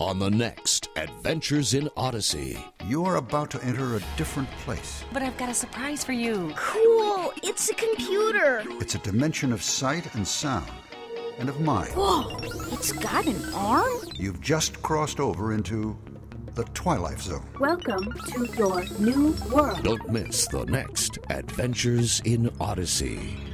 on the next Adventures in Odyssey. You're about to enter a different place. But I've got a surprise for you. Cool! It's a computer! It's a dimension of sight and sound, and of mind. Whoa! It's got an arm? You've just crossed over into the Twilight Zone. Welcome to your new world. Don't miss the next Adventures in Odyssey.